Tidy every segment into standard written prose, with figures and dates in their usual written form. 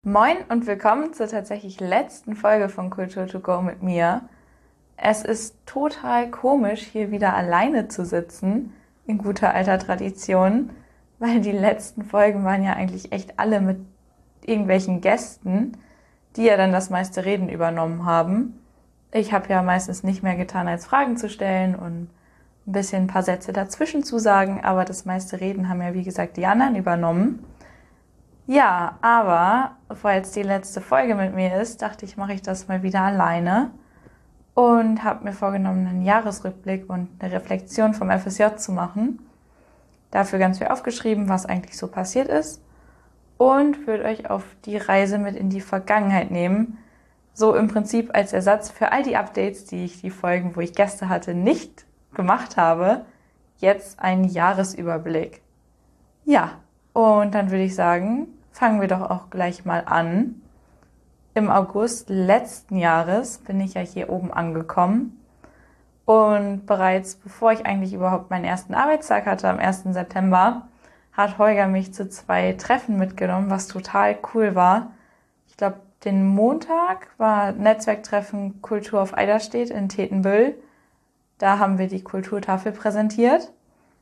Moin und willkommen zur tatsächlich letzten Folge von Kultur to go mit mir. Es ist total komisch, hier wieder alleine zu sitzen, in guter alter Tradition, weil die letzten Folgen waren ja eigentlich echt alle mit irgendwelchen Gästen, die ja dann das meiste Reden übernommen haben. Ich habe ja meistens nicht mehr getan, als Fragen zu stellen und ein bisschen ein paar Sätze dazwischen zu sagen, aber das meiste Reden haben ja wie gesagt die anderen übernommen. Ja, aber weil es die letzte Folge mit mir ist, dachte ich, mache ich das mal wieder alleine und habe mir vorgenommen, einen Jahresrückblick und eine Reflexion vom FSJ zu machen. Dafür ganz viel aufgeschrieben, was eigentlich so passiert ist und würde euch auf die Reise mit in die Vergangenheit nehmen. So im Prinzip als Ersatz für all die Updates, die ich die Folgen, wo ich Gäste hatte, nicht gemacht habe. Jetzt einen Jahresüberblick. Ja, und dann würde ich sagen, fangen wir doch auch gleich mal an. Im August letzten Jahres bin ich ja hier oben angekommen und bereits bevor ich eigentlich überhaupt meinen ersten Arbeitstag hatte, am 1. September, hat Holger mich zu 2 Treffen mitgenommen, was total cool war. Ich glaube, den Montag war Netzwerktreffen Kultur auf Eiderstedt in Tetenbüll. Da haben wir die Kulturtafel präsentiert.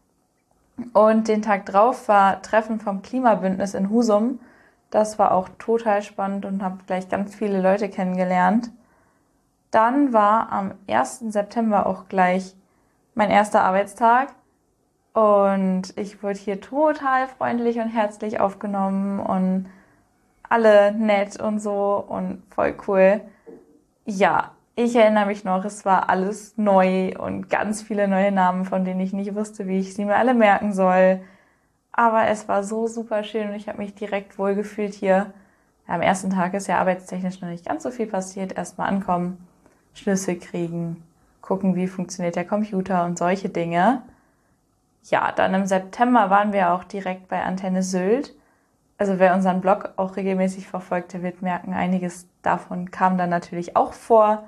Und den Tag drauf war Treffen vom Klimabündnis in Husum. Das war auch total spannend und habe gleich ganz viele Leute kennengelernt. Dann war am 1. September auch gleich mein erster Arbeitstag. Und ich wurde hier total freundlich und herzlich aufgenommen und alle nett und so und voll cool. Ja, ich erinnere mich noch, es war alles neu und ganz viele neue Namen, von denen ich nicht wusste, wie ich sie mir alle merken soll. Aber es war so super schön und ich habe mich direkt wohlgefühlt hier. Ja, am ersten Tag ist ja arbeitstechnisch noch nicht ganz so viel passiert. Erstmal ankommen, Schlüssel kriegen, gucken, wie funktioniert der Computer und solche Dinge. Ja, dann im September waren wir auch direkt bei Antenne Sylt. Also wer unseren Blog auch regelmäßig verfolgt, der wird merken, einiges davon kam dann natürlich auch vor.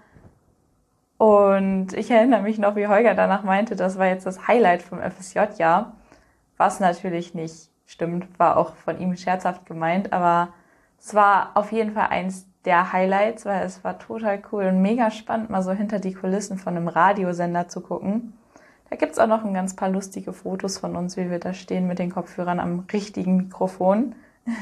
Und ich erinnere mich noch, wie Holger danach meinte, das war jetzt das Highlight vom FSJ-Jahr. Was natürlich nicht stimmt, war auch von ihm scherzhaft gemeint, aber es war auf jeden Fall eins der Highlights, weil es war total cool und mega spannend, mal so hinter die Kulissen von einem Radiosender zu gucken. Da gibt's auch noch ein ganz paar lustige Fotos von uns, wie wir da stehen mit den Kopfhörern am richtigen Mikrofon.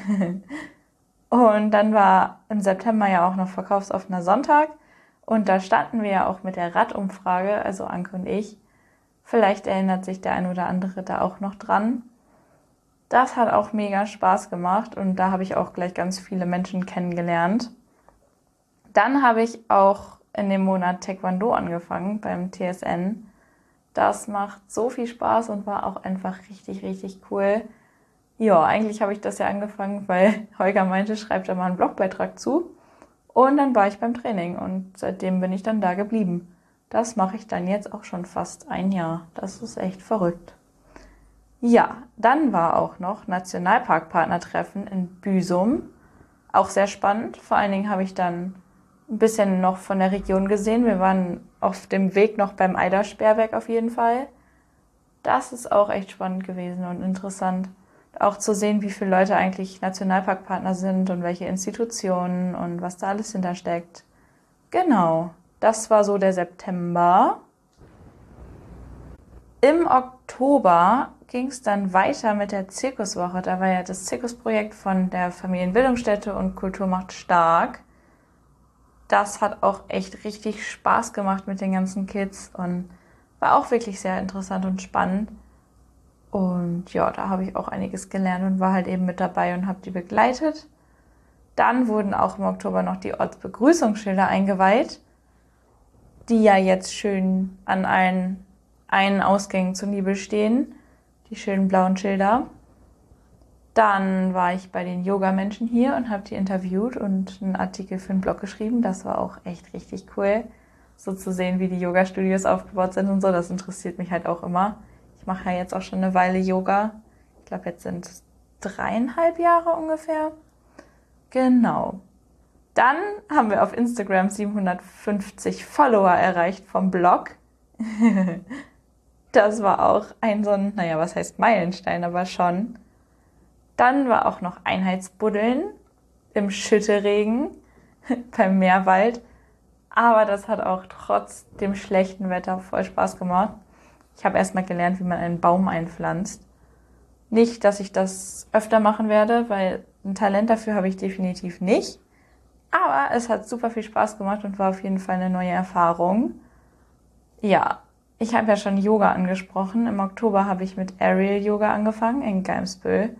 Und dann war im September ja auch noch verkaufsoffener Sonntag und da standen wir ja auch mit der Radumfrage, also Anke und ich. Vielleicht erinnert sich der ein oder andere da auch noch dran. Das hat auch mega Spaß gemacht und da habe ich auch gleich ganz viele Menschen kennengelernt. Dann habe ich auch in dem Monat Taekwondo angefangen beim TSN. Das macht so viel Spaß und war auch einfach richtig, richtig cool. Ja, eigentlich habe ich das ja angefangen, weil Holger meinte, schreibt da mal einen Blogbeitrag zu. Und dann war ich beim Training und seitdem bin ich dann da geblieben. Das mache ich dann jetzt auch schon fast ein Jahr. Das ist echt verrückt. Ja, dann war auch noch Nationalparkpartnertreffen in Büsum. Auch sehr spannend. Vor allen Dingen habe ich dann ein bisschen noch von der Region gesehen. Wir waren auf dem Weg noch beim Eidersperrwerk auf jeden Fall. Das ist auch echt spannend gewesen und interessant. Auch zu sehen, wie viele Leute eigentlich Nationalparkpartner sind und welche Institutionen und was da alles hintersteckt. Genau, das war so der September. Im Oktober ging es dann weiter mit der Zirkuswoche. Da war ja das Zirkusprojekt von der Familienbildungsstätte und Kultur macht stark. Das hat auch echt richtig Spaß gemacht mit den ganzen Kids und war auch wirklich sehr interessant und spannend. Und ja, da habe ich auch einiges gelernt und war halt eben mit dabei und habe die begleitet. Dann wurden auch im Oktober noch die Ortsbegrüßungsschilder eingeweiht, die ja jetzt schön an allen Ausgängen zu Nibel stehen, die schönen blauen Schilder. Dann war ich bei den Yoga-Menschen hier und habe die interviewt und einen Artikel für den Blog geschrieben. Das war auch echt richtig cool, so zu sehen, wie die Yoga-Studios aufgebaut sind und so. Das interessiert mich halt auch immer. Ich mache ja jetzt auch schon eine Weile Yoga. Ich glaube, jetzt sind es 3,5 Jahre ungefähr. Genau. Dann haben wir auf Instagram 750 Follower erreicht vom Blog. Das war auch so ein, naja, was heißt Meilenstein, aber schon. Dann war auch noch Einheitsbuddeln im Schütteregen beim Meerwald. Aber das hat auch trotz dem schlechten Wetter voll Spaß gemacht. Ich habe erstmal gelernt, wie man einen Baum einpflanzt. Nicht, dass ich das öfter machen werde, weil ein Talent dafür habe ich definitiv nicht. Aber es hat super viel Spaß gemacht und war auf jeden Fall eine neue Erfahrung. Ja, ich habe ja schon Yoga angesprochen. Im Oktober habe ich mit Aerial Yoga angefangen in Geimsbüll.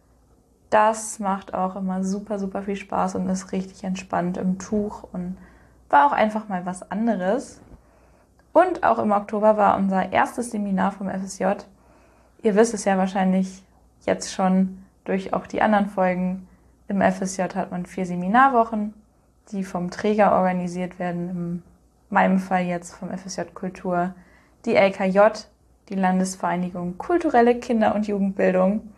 Das macht auch immer super, super viel Spaß und ist richtig entspannt im Tuch und war auch einfach mal was anderes. Und auch im Oktober war unser erstes Seminar vom FSJ. Ihr wisst es ja wahrscheinlich jetzt schon durch auch die anderen Folgen. Im FSJ hat man 4 Seminarwochen, die vom Träger organisiert werden. In meinem Fall jetzt vom FSJ Kultur, die LKJ, die Landesvereinigung Kulturelle Kinder- und Jugendbildung.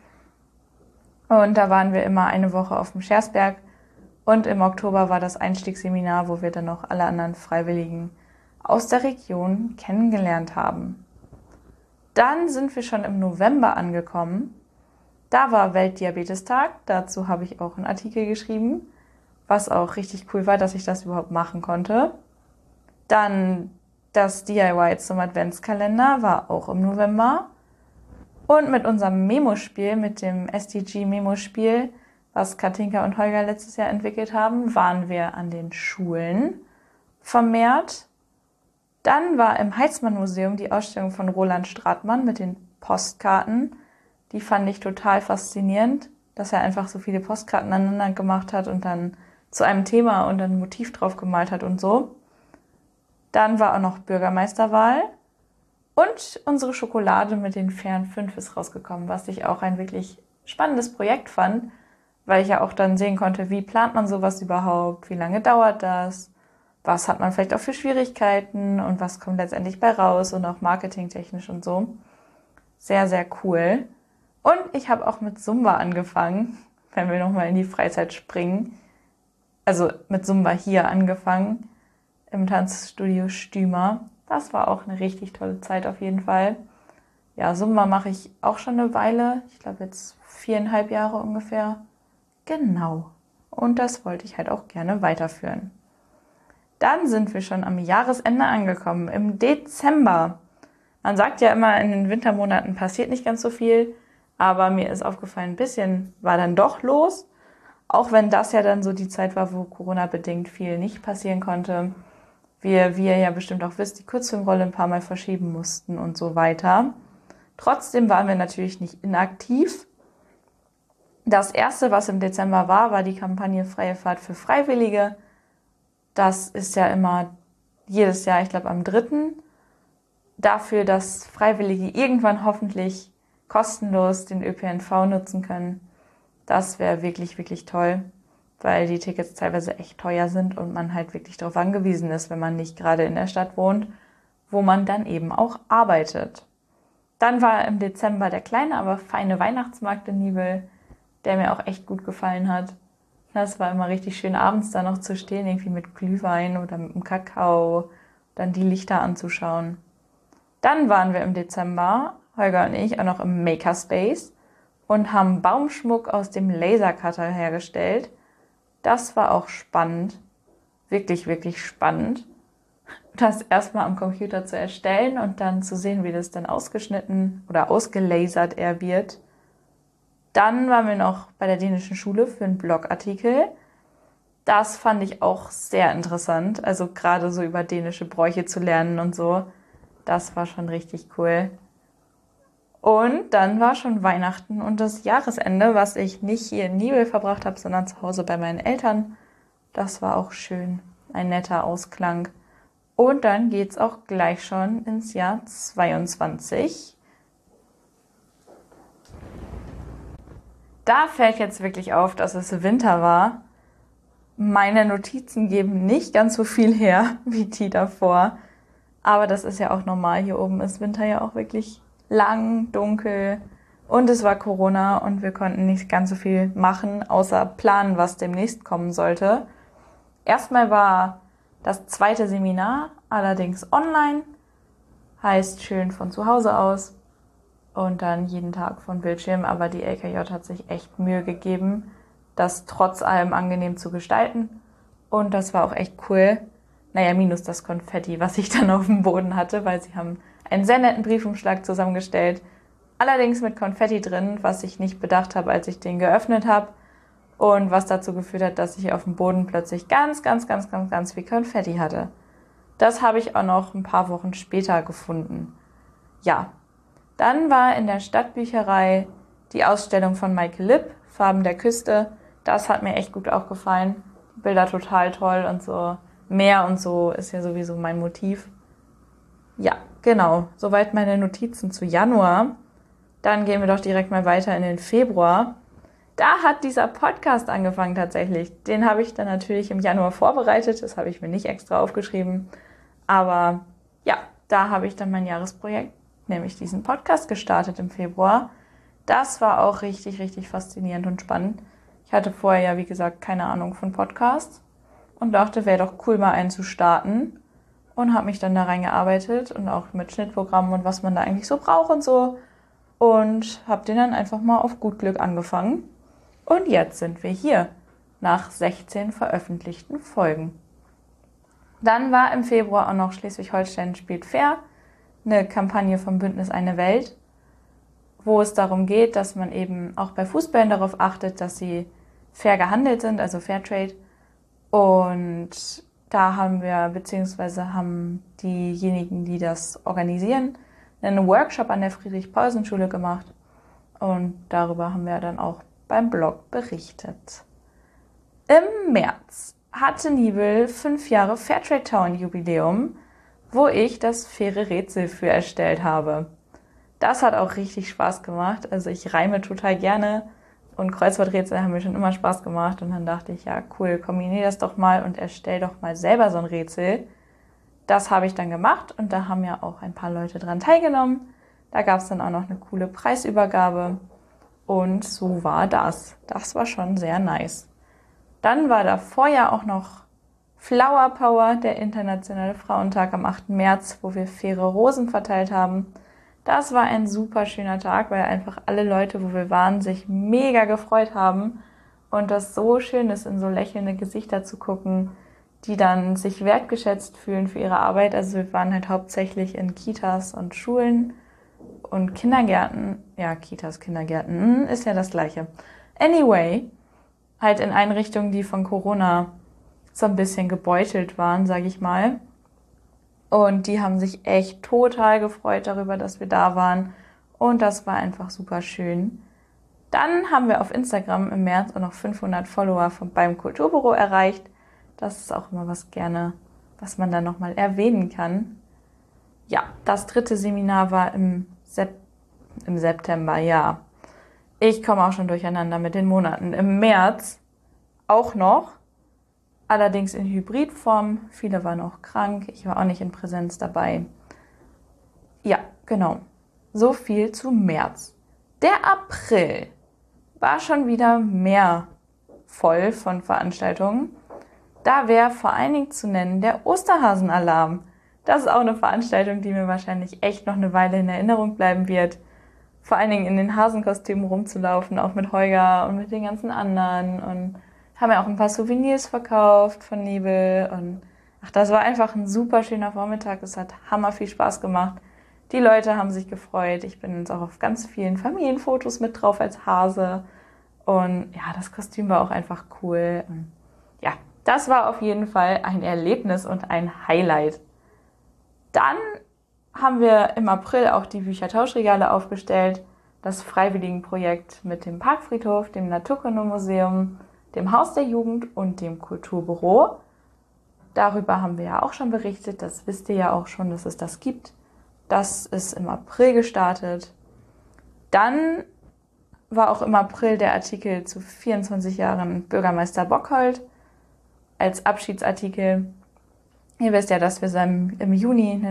Und da waren wir immer eine Woche auf dem Schersberg. Und im Oktober war das Einstiegsseminar, wo wir dann noch alle anderen Freiwilligen aus der Region kennengelernt haben. Dann sind wir schon im November angekommen. Da war Weltdiabetestag. Dazu habe ich auch einen Artikel geschrieben, was auch richtig cool war, dass ich das überhaupt machen konnte. Dann das DIY zum Adventskalender war auch im November. Und mit unserem Memo-Spiel, mit dem SDG-Memo-Spiel, was Katinka und Holger letztes Jahr entwickelt haben, waren wir an den Schulen vermehrt. Dann war im Heitzmann-Museum die Ausstellung von Roland Stratmann mit den Postkarten. Die fand ich total faszinierend, dass er einfach so viele Postkarten aneinander gemacht hat und dann zu einem Thema und ein Motiv drauf gemalt hat und so. Dann war auch noch Bürgermeisterwahl. Und unsere Schokolade mit den fairen 5 ist rausgekommen, was ich auch ein wirklich spannendes Projekt fand, weil ich ja auch dann sehen konnte, wie plant man sowas überhaupt, wie lange dauert das, was hat man vielleicht auch für Schwierigkeiten und was kommt letztendlich bei raus und auch marketingtechnisch und so. Sehr, sehr cool. Und ich habe auch mit Zumba angefangen, wenn wir nochmal in die Freizeit springen. Also mit Zumba hier angefangen, im Tanzstudio Stümer. Das war auch eine richtig tolle Zeit auf jeden Fall. Ja, Zumba mache ich auch schon eine Weile. Ich glaube jetzt 4,5 Jahre ungefähr. Genau. Und das wollte ich halt auch gerne weiterführen. Dann sind wir schon am Jahresende angekommen, im Dezember. Man sagt ja immer, in den Wintermonaten passiert nicht ganz so viel. Aber mir ist aufgefallen, ein bisschen war dann doch los. Auch wenn das ja dann so die Zeit war, wo Corona-bedingt viel nicht passieren konnte. Wir, wie ihr ja bestimmt auch wisst, die Kurzfilmrolle ein paar Mal verschieben mussten und so weiter. Trotzdem waren wir natürlich nicht inaktiv. Das erste, was im Dezember war die Kampagne Freie Fahrt für Freiwillige. Das ist ja immer jedes Jahr, ich glaube am 3. Dafür, dass Freiwillige irgendwann hoffentlich kostenlos den ÖPNV nutzen können. Das wäre wirklich, wirklich toll, weil die Tickets teilweise echt teuer sind und man halt wirklich darauf angewiesen ist, wenn man nicht gerade in der Stadt wohnt, wo man dann eben auch arbeitet. Dann war im Dezember der kleine, aber feine Weihnachtsmarkt in Nibel, der mir auch echt gut gefallen hat. Das war immer richtig schön, abends da noch zu stehen, irgendwie mit Glühwein oder mit einem Kakao, dann die Lichter anzuschauen. Dann waren wir im Dezember, Holger und ich, auch noch im Makerspace und haben Baumschmuck aus dem Lasercutter hergestellt. Das war auch spannend, wirklich, wirklich spannend, das erstmal am Computer zu erstellen und dann zu sehen, wie das dann ausgeschnitten oder ausgelasert eher wird. Dann waren wir noch bei der dänischen Schule für einen Blogartikel. Das fand ich auch sehr interessant, also gerade so über dänische Bräuche zu lernen und so. Das war schon richtig cool. Und dann war schon Weihnachten und das Jahresende, was ich nicht hier in Nibel verbracht habe, sondern zu Hause bei meinen Eltern. Das war auch schön, ein netter Ausklang. Und dann geht's auch gleich schon ins Jahr 22. Da fällt jetzt wirklich auf, dass es Winter war. Meine Notizen geben nicht ganz so viel her wie die davor. Aber das ist ja auch normal. Hier oben ist Winter ja auch wirklich lang, dunkel. Und es war Corona und wir konnten nicht ganz so viel machen, außer planen, was demnächst kommen sollte. Erstmal war das 2. Seminar, allerdings online. Heißt schön von zu Hause aus. Und dann jeden Tag von Bildschirm. Aber die LKJ hat sich echt Mühe gegeben, das trotz allem angenehm zu gestalten. Und das war auch echt cool. Naja, minus das Konfetti, was ich dann auf dem Boden hatte, weil sie haben einen sehr netten Briefumschlag zusammengestellt. Allerdings mit Konfetti drin, was ich nicht bedacht habe, als ich den geöffnet habe. Und was dazu geführt hat, dass ich auf dem Boden plötzlich ganz viel Konfetti hatte. Das habe ich auch noch ein paar Wochen später gefunden. Ja, dann war in der Stadtbücherei die Ausstellung von Michael Lipp, Farben der Küste. Das hat mir echt gut auch gefallen. Bilder total toll und so. Meer und so ist ja sowieso mein Motiv. Ja, genau. Soweit meine Notizen zu Januar. Dann gehen wir doch direkt mal weiter in den Februar. Da hat dieser Podcast angefangen tatsächlich. Den habe ich dann natürlich im Januar vorbereitet. Das habe ich mir nicht extra aufgeschrieben. Aber ja, da habe ich dann mein Jahresprojekt, nämlich diesen Podcast gestartet im Februar. Das war auch richtig faszinierend und spannend. Ich hatte vorher ja, wie gesagt, keine Ahnung von Podcasts und dachte, wäre doch cool, mal einen zu starten. Und habe mich dann da reingearbeitet und auch mit Schnittprogrammen und was man da eigentlich so braucht und so. Und habe den dann einfach mal auf gut Glück angefangen. Und jetzt sind wir hier, nach 16 veröffentlichten Folgen. Dann war im Februar auch noch Schleswig-Holstein spielt fair, eine Kampagne vom Bündnis Eine Welt, wo es darum geht, dass man eben auch bei Fußballen darauf achtet, dass sie fair gehandelt sind, also Fairtrade. Und da haben wir, beziehungsweise haben diejenigen, die das organisieren, einen Workshop an der Friedrich-Paulsen-Schule gemacht. Und darüber haben wir dann auch beim Blog berichtet. Im März hatte Nibel 5 Jahre Fairtrade Town Jubiläum, wo ich das faire Rätsel für erstellt habe. Das hat auch richtig Spaß gemacht. Also ich reime total gerne und Kreuzworträtsel haben mir schon immer Spaß gemacht. Und dann dachte ich, ja cool, kombiniere das doch mal und erstell doch mal selber so ein Rätsel. Das habe ich dann gemacht und da haben ja auch ein paar Leute dran teilgenommen. Da gab es dann auch noch eine coole Preisübergabe. Und so war das. Das war schon sehr nice. Dann war davor ja auch noch Flower Power, der Internationale Frauentag am 8. März, wo wir faire Rosen verteilt haben. Das war ein super schöner Tag, weil einfach alle Leute, wo wir waren, sich mega gefreut haben. Und das so schön ist, in so lächelnde Gesichter zu gucken, die dann sich wertgeschätzt fühlen für ihre Arbeit. Also wir waren halt hauptsächlich in Kitas und Schulen und Kindergärten. Ja, Kitas, Kindergärten, ist ja das Gleiche. Anyway, halt in Einrichtungen, die von Corona so ein bisschen gebeutelt waren, sage ich mal. Und die haben sich echt total gefreut darüber, dass wir da waren. Und das war einfach super schön. Dann haben wir auf Instagram im März auch noch 500 Follower beim Kulturbüro erreicht. Das ist auch immer was man dann nochmal erwähnen kann. Ja, das 3. Seminar war im September, ja. Ich komme auch schon durcheinander mit den Monaten. Im März auch noch, allerdings in Hybridform. Viele waren auch krank, ich war auch nicht in Präsenz dabei. Ja, genau. So viel zu März. Der April war schon wieder mehr voll von Veranstaltungen. Da wäre vor allen Dingen zu nennen der Osterhasenalarm. Das ist auch eine Veranstaltung, die mir wahrscheinlich echt noch eine Weile in Erinnerung bleiben wird. Vor allen Dingen in den Hasenkostümen rumzulaufen, auch mit Holger und mit den ganzen anderen. Und haben ja auch ein paar Souvenirs verkauft von Nibel. Und das war einfach ein super schöner Vormittag. Es hat hammer viel Spaß gemacht. Die Leute haben sich gefreut. Ich bin jetzt auch auf ganz vielen Familienfotos mit drauf als Hase. Und ja, das Kostüm war auch einfach cool. Und ja, das war auf jeden Fall ein Erlebnis und ein Highlight. Dann haben wir im April auch die Büchertauschregale aufgestellt, das Freiwilligenprojekt mit dem Parkfriedhof, dem Naturkundemuseum, dem Haus der Jugend und dem Kulturbüro. Darüber haben wir ja auch schon berichtet, das wisst ihr ja auch schon, dass es das gibt. Das ist im April gestartet. Dann war auch im April der Artikel zu 24 Jahren Bürgermeister Bockhold als Abschiedsartikel. Ihr wisst ja, dass wir im Juni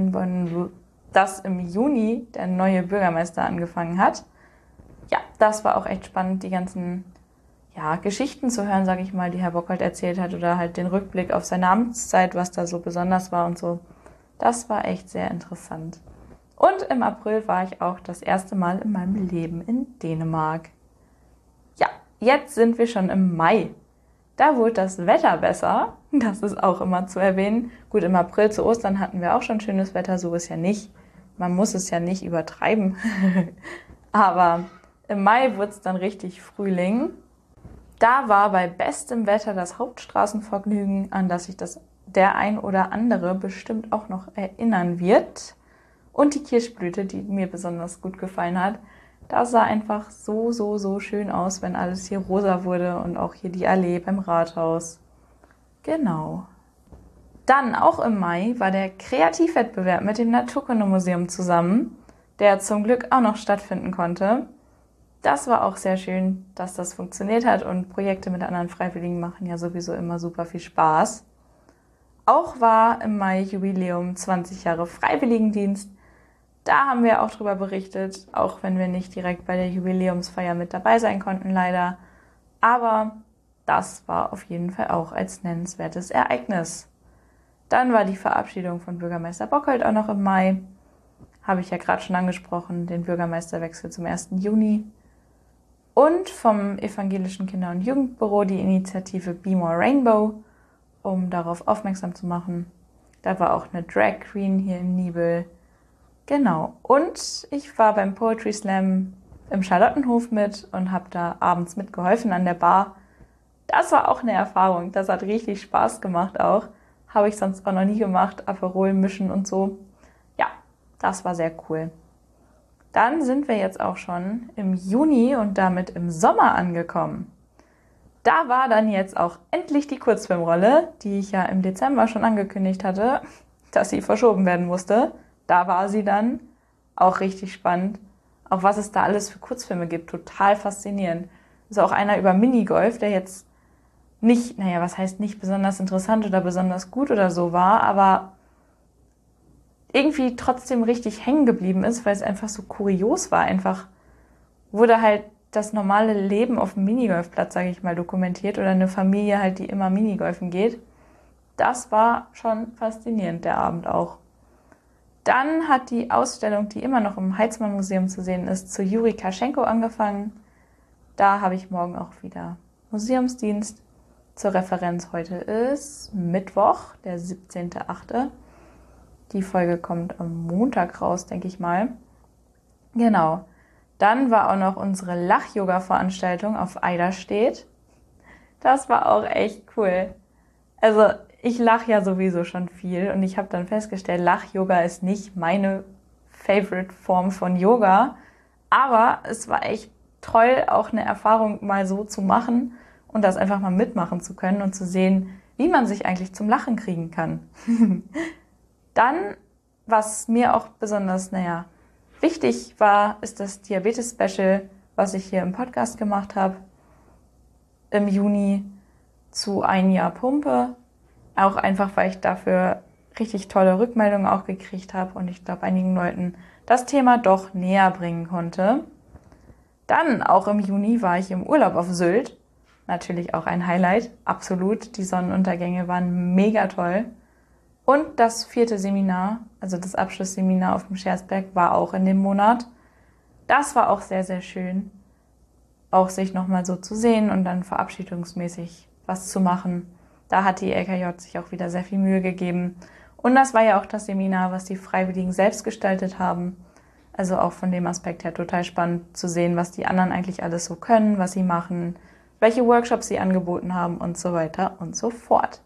der neue Bürgermeister angefangen hat. Ja, das war auch echt spannend, die ganzen Geschichten zu hören, sage ich mal, die Herr Bockhold erzählt hat oder halt den Rückblick auf seine Amtszeit, was da so besonders war und so. Das war echt sehr interessant. Und im April war ich auch das erste Mal in meinem Leben in Dänemark. Ja, jetzt sind wir schon im Mai. Da wurde das Wetter besser. Das ist auch immer zu erwähnen. Gut, im April zu Ostern hatten wir auch schon schönes Wetter. So ist ja nicht. Man muss es ja nicht übertreiben. Aber im Mai wurde es dann richtig Frühling. Da war bei bestem Wetter das Hauptstraßenvergnügen, an das sich der ein oder andere bestimmt auch noch erinnern wird. Und die Kirschblüte, die mir besonders gut gefallen hat. Das sah einfach so schön aus, wenn alles hier rosa wurde und auch hier die Allee beim Rathaus. Genau. Dann auch im Mai war der Kreativwettbewerb mit dem Naturkundemuseum zusammen, der zum Glück auch noch stattfinden konnte. Das war auch sehr schön, dass das funktioniert hat und Projekte mit anderen Freiwilligen machen ja sowieso immer super viel Spaß. Auch war im Mai Jubiläum 20 Jahre Freiwilligendienst. Da haben wir auch drüber berichtet, auch wenn wir nicht direkt bei der Jubiläumsfeier mit dabei sein konnten, leider. Aber das war auf jeden Fall auch als nennenswertes Ereignis. Dann war die Verabschiedung von Bürgermeister Bockhold auch noch im Mai. Habe ich ja gerade schon angesprochen, den Bürgermeisterwechsel zum 1. Juni. Und vom Evangelischen Kinder- und Jugendbüro die Initiative Be More Rainbow, um darauf aufmerksam zu machen. Da war auch eine Drag Queen hier in Niebel. Genau. Und ich war beim Poetry Slam im Charlottenhof mit und habe da abends mitgeholfen an der Bar. Das war auch eine Erfahrung. Das hat richtig Spaß gemacht auch. Habe ich sonst auch noch nie gemacht. Aperol mischen und so. Ja, das war sehr cool. Dann sind wir jetzt auch schon im Juni und damit im Sommer angekommen. Da war dann jetzt auch endlich die Kurzfilmrolle, die ich ja im Dezember schon angekündigt hatte, dass sie verschoben werden musste. Da war sie dann, auch richtig spannend. Auch was es da alles für Kurzfilme gibt, total faszinierend. Also auch einer über Minigolf, der jetzt nicht, was heißt nicht besonders interessant oder besonders gut oder so war, aber irgendwie trotzdem richtig hängen geblieben ist, weil es einfach so kurios war. Einfach wurde halt das normale Leben auf dem Minigolfplatz, sage ich mal, dokumentiert oder eine Familie halt, die immer Minigolfen geht. Das war schon faszinierend, der Abend auch. Dann hat die Ausstellung, die immer noch im Heitzmann-Museum zu sehen ist, zu Juri Kaschenko angefangen. Da habe ich morgen auch wieder Museumsdienst. Zur Referenz heute ist Mittwoch, der 17.8. Die Folge kommt am Montag raus, denke ich mal. Genau. Dann war auch noch unsere Lach-Yoga-Veranstaltung auf Eiderstedt. Das war auch echt cool. Also ich lache ja sowieso schon viel und ich habe dann festgestellt, Lach-Yoga ist nicht meine Favorite-Form von Yoga. Aber es war echt toll, auch eine Erfahrung mal so zu machen und das einfach mal mitmachen zu können und zu sehen, wie man sich eigentlich zum Lachen kriegen kann. Dann, was mir auch besonders, wichtig war, ist das Diabetes-Special, was ich hier im Podcast gemacht habe, im Juni zu 1 Jahr Pumpe. Auch einfach, weil ich dafür richtig tolle Rückmeldungen auch gekriegt habe und ich glaube, einigen Leuten das Thema doch näher bringen konnte. Dann, auch im Juni, war ich im Urlaub auf Sylt. Natürlich auch ein Highlight, absolut. Die Sonnenuntergänge waren mega toll. Und das 4. Seminar, also das Abschlussseminar auf dem Schersberg, war auch in dem Monat. Das war auch sehr schön, auch sich nochmal so zu sehen und dann verabschiedungsmäßig was zu machen. Da hat die LKJ sich auch wieder sehr viel Mühe gegeben. Und das war ja auch das Seminar, was die Freiwilligen selbst gestaltet haben. Also auch von dem Aspekt her total spannend zu sehen, was die anderen eigentlich alles so können, was sie machen, welche Workshops sie angeboten haben und so weiter und so fort.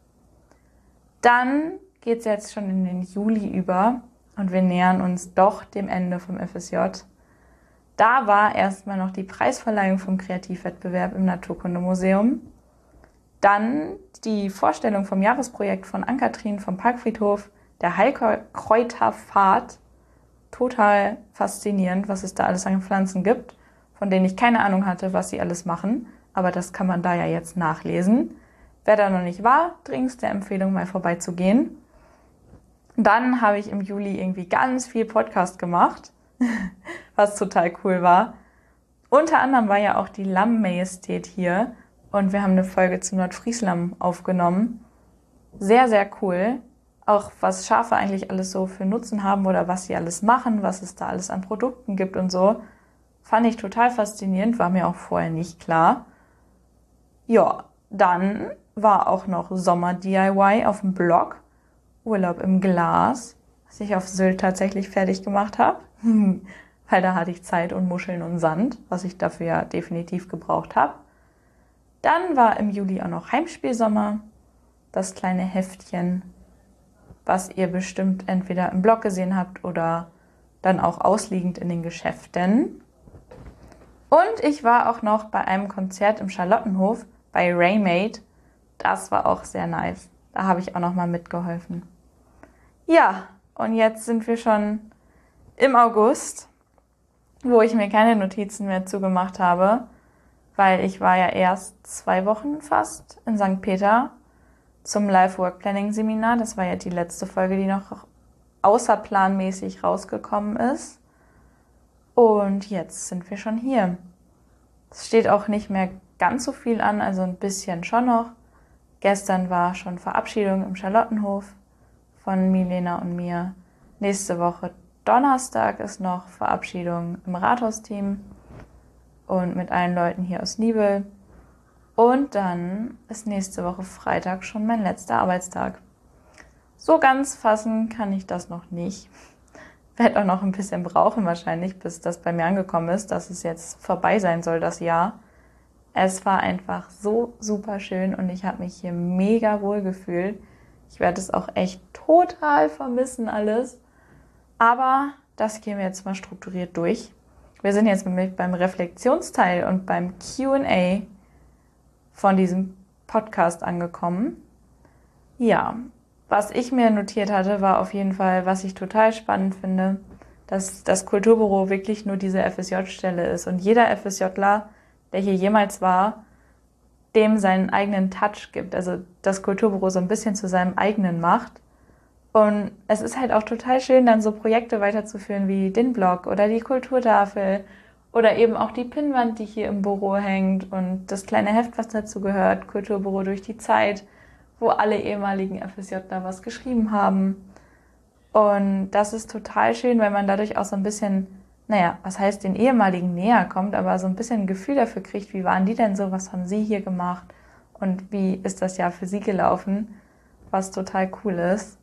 Dann geht es jetzt schon in den Juli über und wir nähern uns doch dem Ende vom FSJ. Da war erstmal noch die Preisverleihung vom Kreativwettbewerb im Naturkundemuseum. Dann die Vorstellung vom Jahresprojekt von Ann-Kathrin vom Parkfriedhof, der Heilkräuterfahrt. Total faszinierend, was es da alles an Pflanzen gibt, von denen ich keine Ahnung hatte, was sie alles machen. Aber das kann man da ja jetzt nachlesen. Wer da noch nicht war, dringendste Empfehlung, mal vorbeizugehen. Dann habe ich im Juli irgendwie ganz viel Podcast gemacht, was total cool war. Unter anderem war ja auch die Lamm-Majestät hier und wir haben eine Folge zu Nordfriesland aufgenommen. Sehr cool. Auch was Schafe eigentlich alles so für Nutzen haben oder was sie alles machen, was es da alles an Produkten gibt und so. Fand ich total faszinierend, war mir auch vorher nicht klar. Ja, dann war auch noch Sommer-DIY auf dem Blog, Urlaub im Glas, was ich auf Sylt tatsächlich fertig gemacht habe, weil da hatte ich Zeit und Muscheln und Sand, was ich dafür ja definitiv gebraucht habe. Dann war im Juli auch noch Heimspielsommer, das kleine Heftchen, was ihr bestimmt entweder im Blog gesehen habt oder dann auch ausliegend in den Geschäften. Und ich war auch noch bei einem Konzert im Charlottenhof bei Raymade. Das war auch sehr nice. Da habe ich auch noch mal mitgeholfen. Ja, und jetzt sind wir schon im August, wo ich mir keine Notizen mehr zugemacht habe, weil ich war ja erst 2 Wochen fast in St. Peter zum Life-Work-Planning-Seminar. Das war ja die letzte Folge, die noch außerplanmäßig rausgekommen ist. Und jetzt sind wir schon hier. Es steht auch nicht mehr ganz so viel an, also ein bisschen schon noch. Gestern war schon Verabschiedung im Charlottenhof von Milena und mir. Nächste Woche Donnerstag ist noch Verabschiedung im Rathausteam und mit allen Leuten hier aus Nibel. Und dann ist nächste Woche Freitag schon mein letzter Arbeitstag. So ganz fassen kann ich das noch nicht. Werde auch noch ein bisschen brauchen wahrscheinlich, bis das bei mir angekommen ist, dass es jetzt vorbei sein soll, das Jahr. Es war einfach so super schön und ich habe mich hier mega wohl gefühlt. Ich werde es auch echt total vermissen alles. Aber das gehen wir jetzt mal strukturiert durch. Wir sind jetzt nämlich beim Reflexionsteil und beim Q&A von diesem Podcast angekommen. Ja, was ich mir notiert hatte, war auf jeden Fall, was ich total spannend finde, dass das Kulturbüro wirklich nur diese FSJ-Stelle ist und jeder FSJler, der hier jemals war, dem seinen eigenen Touch gibt, also das Kulturbüro so ein bisschen zu seinem eigenen macht. Und es ist halt auch total schön, dann so Projekte weiterzuführen wie den Blog oder die Kulturtafel oder eben auch die Pinnwand, die hier im Büro hängt und das kleine Heft, was dazu gehört, Kulturbüro durch die Zeit, wo alle ehemaligen FSJler was geschrieben haben. Und das ist total schön, weil man dadurch auch so ein bisschen, naja, was heißt den ehemaligen näher kommt, aber so ein bisschen ein Gefühl dafür kriegt, wie waren die denn so, was haben sie hier gemacht und wie ist das Jahr für sie gelaufen, was total cool ist.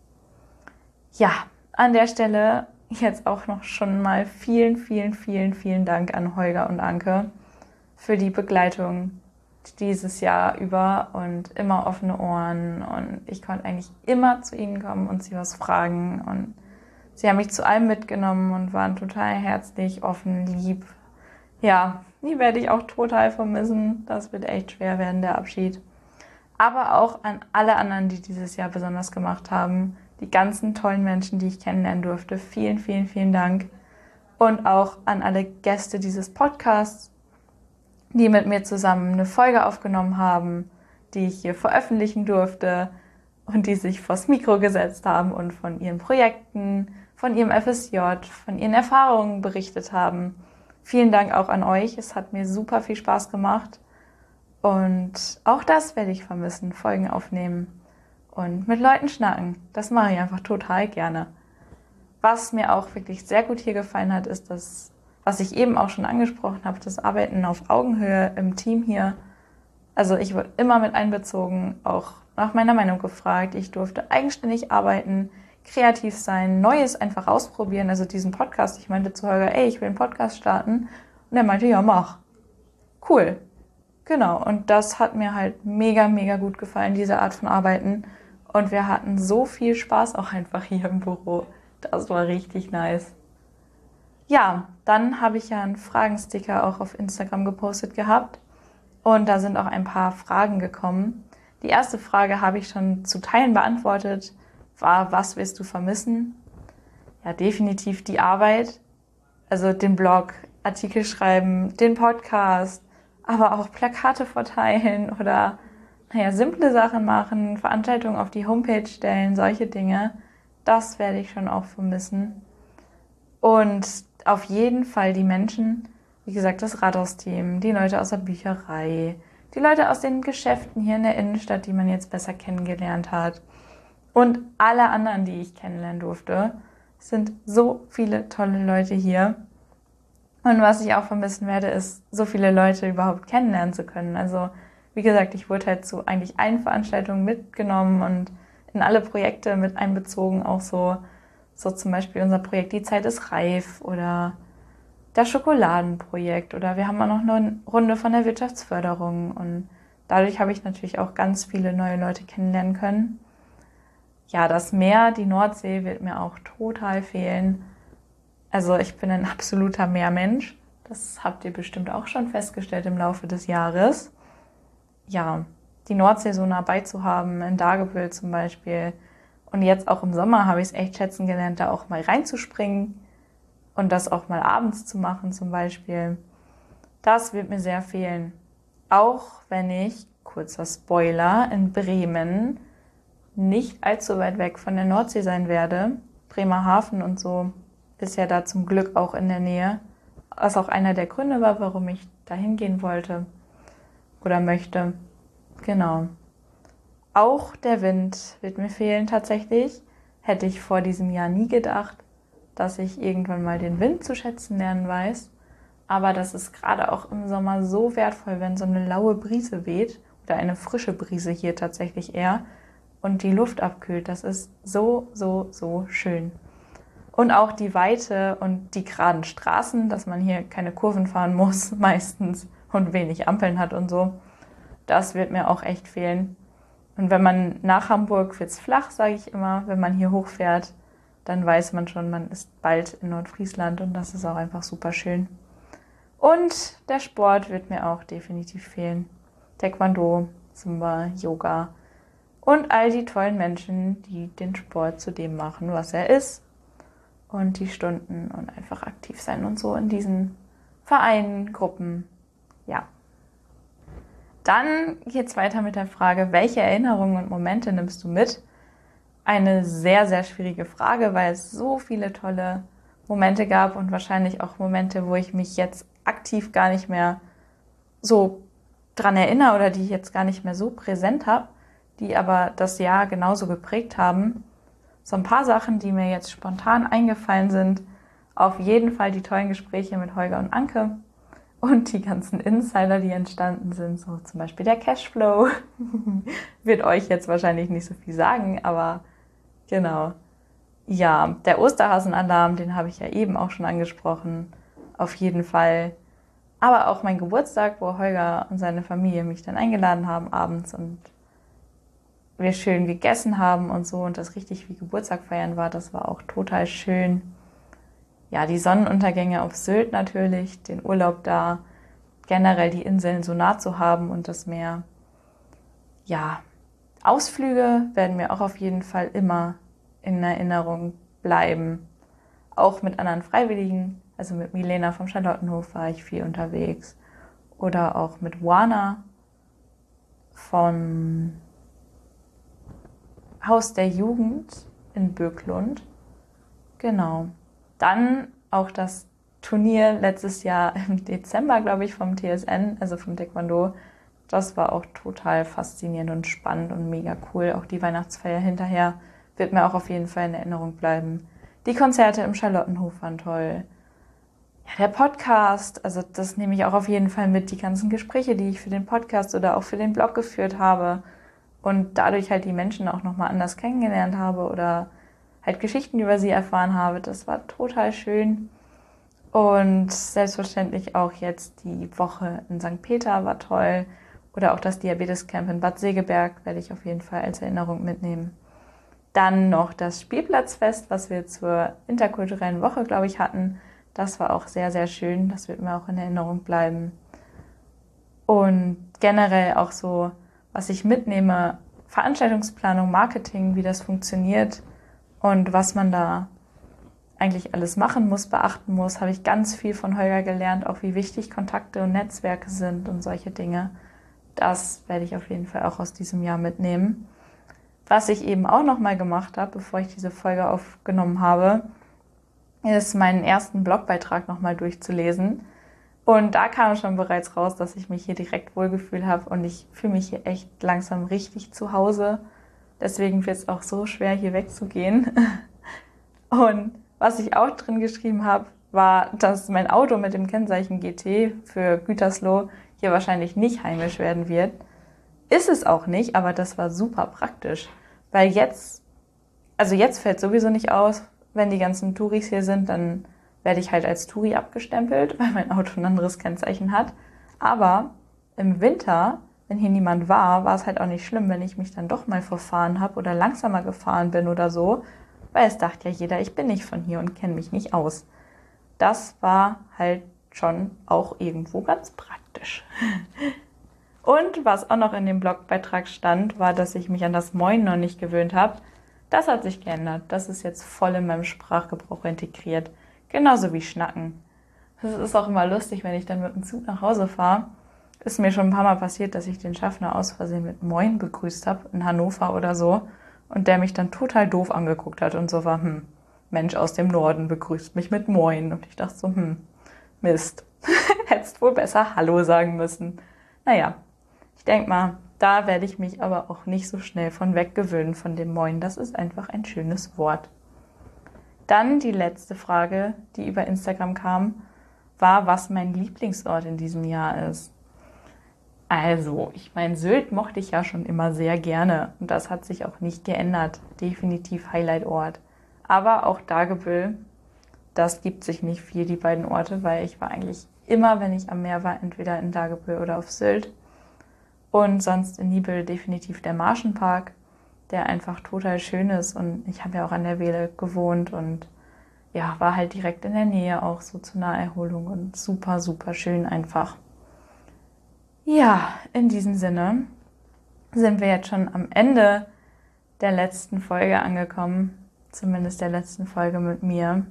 Ja, an der Stelle jetzt auch noch schon mal vielen, vielen, vielen, vielen Dank an Holger und Anke für die Begleitung dieses Jahr über und immer offene Ohren und ich konnte eigentlich immer zu ihnen kommen und sie was fragen und sie haben mich zu allem mitgenommen und waren total herzlich, offen, lieb. Ja, die werde ich auch total vermissen. Das wird echt schwer werden, der Abschied. Aber auch an alle anderen, die dieses Jahr besonders gemacht haben. Die ganzen tollen Menschen, die ich kennenlernen durfte. Vielen, vielen, vielen Dank. Und auch an alle Gäste dieses Podcasts, die mit mir zusammen eine Folge aufgenommen haben, die ich hier veröffentlichen durfte und die sich vors Mikro gesetzt haben und von ihren Projekten, von ihrem FSJ, von ihren Erfahrungen berichtet haben. Vielen Dank auch an euch. Es hat mir super viel Spaß gemacht. Und auch das werde ich vermissen, Folgen aufnehmen und mit Leuten schnacken. Das mache ich einfach total gerne. Was mir auch wirklich sehr gut hier gefallen hat, ist das, was ich eben auch schon angesprochen habe, das Arbeiten auf Augenhöhe im Team hier. Also ich wurde immer mit einbezogen, auch nach meiner Meinung gefragt. Ich durfte eigenständig arbeiten, kreativ sein, Neues einfach ausprobieren. Also diesen Podcast, ich meinte zu Holger, ey, ich will einen Podcast starten. Und er meinte, ja, mach. Cool. Genau, und das hat mir halt mega, mega gut gefallen, diese Art von Arbeiten. Und wir hatten so viel Spaß auch einfach hier im Büro. Das war richtig nice. Ja, dann habe ich ja einen Fragensticker auch auf Instagram gepostet gehabt. Und da sind auch ein paar Fragen gekommen. Die erste Frage habe ich schon zu Teilen beantwortet, war, was willst du vermissen? Ja, definitiv die Arbeit, also den Blog, Artikel schreiben, den Podcast, aber auch Plakate verteilen oder, naja, simple Sachen machen, Veranstaltungen auf die Homepage stellen, solche Dinge. Das werde ich schon auch vermissen. Und auf jeden Fall die Menschen, wie gesagt, das Rathausteam, die Leute aus der Bücherei, die Leute aus den Geschäften hier in der Innenstadt, die man jetzt besser kennengelernt hat. Und alle anderen, die ich kennenlernen durfte. Es sind so viele tolle Leute hier. Und was ich auch vermissen werde, ist, so viele Leute überhaupt kennenlernen zu können. Also, wie gesagt, ich wurde halt zu eigentlich allen Veranstaltungen mitgenommen und in alle Projekte mit einbezogen, auch so zum Beispiel unser Projekt Die Zeit ist reif oder das Schokoladenprojekt oder wir haben auch noch eine Runde von der Wirtschaftsförderung und dadurch habe ich natürlich auch ganz viele neue Leute kennenlernen können. Ja, das Meer, die Nordsee wird mir auch total fehlen. Also ich bin ein absoluter Meermensch. Das habt ihr bestimmt auch schon festgestellt im Laufe des Jahres. Ja, die Nordsee so nah bei zu haben, in Dagebüll zum Beispiel. Und jetzt auch im Sommer habe ich es echt schätzen gelernt, da auch mal reinzuspringen und das auch mal abends zu machen zum Beispiel. Das wird mir sehr fehlen. Auch wenn ich, kurzer Spoiler, in Bremen nicht allzu weit weg von der Nordsee sein werde. Bremerhaven und so ist ja da zum Glück auch in der Nähe. Was auch einer der Gründe war, warum ich da hingehen wollte oder möchte. Genau. Auch der Wind wird mir fehlen tatsächlich. Hätte ich vor diesem Jahr nie gedacht, dass ich irgendwann mal den Wind zu schätzen lernen weiß. Aber das ist gerade auch im Sommer so wertvoll, wenn so eine laue Brise weht oder eine frische Brise hier tatsächlich eher und die Luft abkühlt. Das ist so, so, so schön. Und auch die Weite und die geraden Straßen, dass man hier keine Kurven fahren muss meistens und wenig Ampeln hat und so. Das wird mir auch echt fehlen. Und wenn man nach Hamburg wird's flach, sage ich immer. Wenn man hier hochfährt, dann weiß man schon, man ist bald in Nordfriesland und das ist auch einfach super schön. Und der Sport wird mir auch definitiv fehlen. Taekwondo, Zumba, Yoga und all die tollen Menschen, die den Sport zu dem machen, was er ist. Und die Stunden und einfach aktiv sein und so in diesen Vereinen, Gruppen. Ja. Dann geht's weiter mit der Frage, welche Erinnerungen und Momente nimmst du mit? Eine sehr, sehr schwierige Frage, weil es so viele tolle Momente gab und wahrscheinlich auch Momente, wo ich mich jetzt aktiv gar nicht mehr so dran erinnere oder die ich jetzt gar nicht mehr so präsent habe, die aber das Jahr genauso geprägt haben. So ein paar Sachen, die mir jetzt spontan eingefallen sind. Auf jeden Fall die tollen Gespräche mit Holger und Anke und die ganzen Insider, die entstanden sind. So zum Beispiel der Cashflow. Wird euch jetzt wahrscheinlich nicht so viel sagen, aber genau. Ja, der Osterhasenalarm, den habe ich ja eben auch schon angesprochen. Auf jeden Fall. Aber auch mein Geburtstag, wo Holger und seine Familie mich dann eingeladen haben abends und wir schön gegessen haben und so und das richtig wie Geburtstag feiern war, das war auch total schön. Ja, die Sonnenuntergänge auf Sylt natürlich, den Urlaub da, generell die Inseln so nah zu haben und das Meer. Ja, Ausflüge werden mir auch auf jeden Fall immer in Erinnerung bleiben. Auch mit anderen Freiwilligen, also mit Milena vom Charlottenhof war ich viel unterwegs. Oder auch mit Wana von Haus der Jugend in Böklund. Genau. Dann auch das Turnier letztes Jahr im Dezember, glaube ich, vom TSN, also vom Taekwondo. Das war auch total faszinierend und spannend und mega cool. Auch die Weihnachtsfeier hinterher wird mir auch auf jeden Fall in Erinnerung bleiben. Die Konzerte im Charlottenhof waren toll. Ja, der Podcast, also das nehme ich auch auf jeden Fall mit. Die ganzen Gespräche, die ich für den Podcast oder auch für den Blog geführt habe und dadurch halt die Menschen auch nochmal anders kennengelernt habe oder halt Geschichten über sie erfahren habe. Das war total schön. Und selbstverständlich auch jetzt die Woche in St. Peter war toll. Oder auch das Diabetescamp in Bad Segeberg werde ich auf jeden Fall als Erinnerung mitnehmen. Dann noch das Spielplatzfest, was wir zur interkulturellen Woche, glaube ich, hatten. Das war auch sehr, sehr schön. Das wird mir auch in Erinnerung bleiben. Und generell auch so, was ich mitnehme, Veranstaltungsplanung, Marketing, wie das funktioniert und was man da eigentlich alles machen muss, beachten muss, habe ich ganz viel von Holger gelernt, auch wie wichtig Kontakte und Netzwerke sind und solche Dinge. Das werde ich auf jeden Fall auch aus diesem Jahr mitnehmen. Was ich eben auch nochmal gemacht habe, bevor ich diese Folge aufgenommen habe, ist meinen ersten Blogbeitrag nochmal durchzulesen. Und da kam schon bereits raus, dass ich mich hier direkt wohlgefühlt habe und ich fühle mich hier echt langsam richtig zu Hause. Deswegen wird es auch so schwer, hier wegzugehen. Und was ich auch drin geschrieben habe, war, dass mein Auto mit dem Kennzeichen GT für Gütersloh hier wahrscheinlich nicht heimisch werden wird. Ist es auch nicht, aber das war super praktisch. Weil jetzt fällt sowieso nicht aus, wenn die ganzen Touris hier sind, dann werde ich halt als Touri abgestempelt, weil mein Auto ein anderes Kennzeichen hat. Aber im Winter, wenn hier niemand war, war es halt auch nicht schlimm, wenn ich mich dann doch mal verfahren habe oder langsamer gefahren bin oder so, weil es dachte ja jeder, ich bin nicht von hier und kenne mich nicht aus. Das war halt schon auch irgendwo ganz praktisch. Und was auch noch in dem Blogbeitrag stand, war, dass ich mich an das Moin noch nicht gewöhnt habe. Das hat sich geändert. Das ist jetzt voll in meinem Sprachgebrauch integriert. Genauso wie Schnacken. Das ist auch immer lustig, wenn ich dann mit dem Zug nach Hause fahre. Ist mir schon ein paar Mal passiert, dass ich den Schaffner aus Versehen mit Moin begrüßt habe, in Hannover oder so. Und der mich dann total doof angeguckt hat und so war, Mensch aus dem Norden begrüßt mich mit Moin. Und ich dachte so, Mist. Hättest wohl besser Hallo sagen müssen. Naja, ich denke mal, da werde ich mich aber auch nicht so schnell von weggewöhnen von dem Moin. Das ist einfach ein schönes Wort. Dann die letzte Frage, die über Instagram kam, war, was mein Lieblingsort in diesem Jahr ist. Also, ich meine, Sylt mochte ich ja schon immer sehr gerne und das hat sich auch nicht geändert. Definitiv Highlight-Ort. Aber auch Dagebüll, das gibt sich nicht viel, die beiden Orte, weil ich war eigentlich immer, wenn ich am Meer war, entweder in Dagebüll oder auf Sylt. Und sonst in Nibel definitiv der Marschenpark, der einfach total schön ist. Und ich habe ja auch an der Wehle gewohnt und ja, war halt direkt in der Nähe auch so zur Naherholung und super, super schön einfach. Ja, in diesem Sinne sind wir jetzt schon am Ende der letzten Folge angekommen, zumindest der letzten Folge mit mir.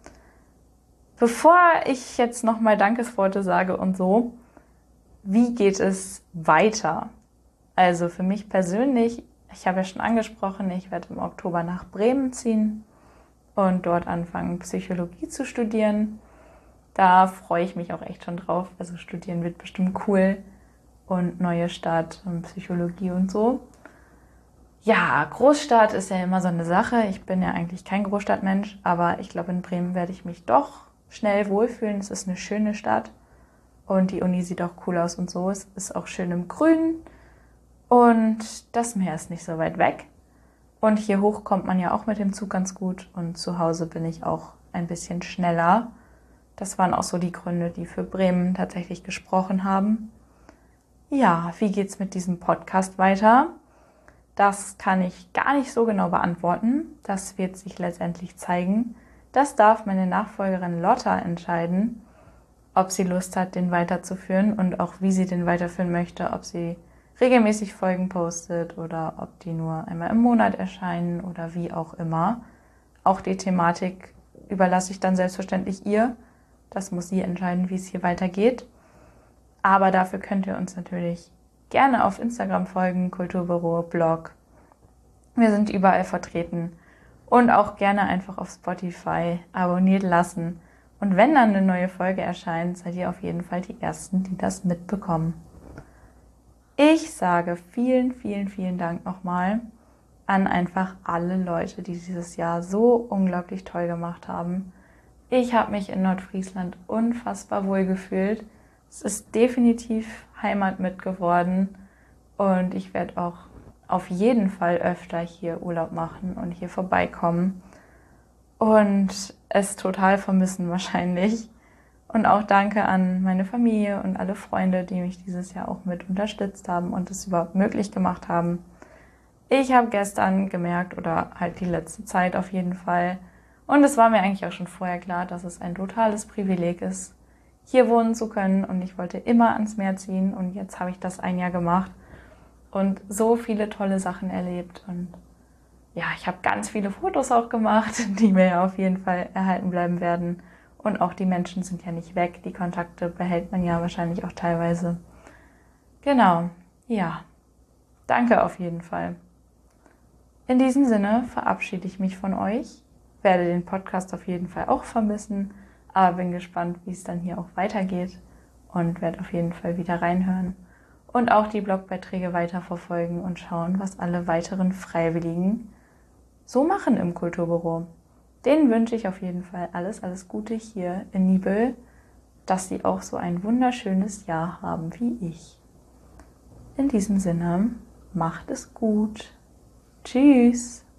Bevor ich jetzt nochmal Dankesworte sage und so, wie geht es weiter? Also für mich persönlich, ich habe ja schon angesprochen, ich werde im Oktober nach Bremen ziehen und dort anfangen, Psychologie zu studieren. Da freue ich mich auch echt schon drauf. Also studieren wird bestimmt cool und neue Stadt und Psychologie und so. Ja, Großstadt ist ja immer so eine Sache. Ich bin ja eigentlich kein Großstadtmensch, aber ich glaube, in Bremen werde ich mich doch schnell wohlfühlen. Es ist eine schöne Stadt und die Uni sieht auch cool aus und so. Es ist auch schön im Grünen und das Meer ist nicht so weit weg. Und hier hoch kommt man ja auch mit dem Zug ganz gut und zu Hause bin ich auch ein bisschen schneller. Das waren auch so die Gründe, die für Bremen tatsächlich gesprochen haben. Ja, wie geht's mit diesem Podcast weiter? Das kann ich gar nicht so genau beantworten. Das wird sich letztendlich zeigen. Das darf meine Nachfolgerin Lotta entscheiden, ob sie Lust hat, den weiterzuführen und auch wie sie den weiterführen möchte, ob sie regelmäßig Folgen postet oder ob die nur einmal im Monat erscheinen oder wie auch immer. Auch die Thematik überlasse ich dann selbstverständlich ihr. Das muss sie entscheiden, wie es hier weitergeht. Aber dafür könnt ihr uns natürlich gerne auf Instagram folgen, Kulturbüro, Blog. Wir sind überall vertreten. Und auch gerne einfach auf Spotify abonniert lassen. Und wenn dann eine neue Folge erscheint, seid ihr auf jeden Fall die Ersten, die das mitbekommen. Ich sage vielen, vielen, vielen Dank nochmal an einfach alle Leute, die dieses Jahr so unglaublich toll gemacht haben. Ich habe mich in Nordfriesland unfassbar wohl gefühlt. Es ist definitiv Heimat mit geworden und ich werde auch auf jeden Fall öfter hier Urlaub machen und hier vorbeikommen und es total vermissen wahrscheinlich. Und auch danke an meine Familie und alle Freunde, die mich dieses Jahr auch mit unterstützt haben und es überhaupt möglich gemacht haben. Ich habe gestern gemerkt, oder halt die letzte Zeit auf jeden Fall, und es war mir eigentlich auch schon vorher klar, dass es ein totales Privileg ist, hier wohnen zu können. Und ich wollte immer ans Meer ziehen und jetzt habe ich das ein Jahr gemacht und so viele tolle Sachen erlebt. Und ja, ich habe ganz viele Fotos auch gemacht, die mir ja auf jeden Fall erhalten bleiben werden. Und auch die Menschen sind ja nicht weg. Die Kontakte behält man ja wahrscheinlich auch teilweise. Genau, ja. Danke auf jeden Fall. In diesem Sinne verabschiede ich mich von euch. Werde den Podcast auf jeden Fall auch vermissen. Aber bin gespannt, wie es dann hier auch weitergeht. Und werde auf jeden Fall wieder reinhören. Und auch die Blogbeiträge weiterverfolgen und schauen, was alle weiteren Freiwilligen so machen im Kulturbüro. Denen wünsche ich auf jeden Fall alles, alles Gute hier in Nibel, dass sie auch so ein wunderschönes Jahr haben wie ich. In diesem Sinne, macht es gut. Tschüss.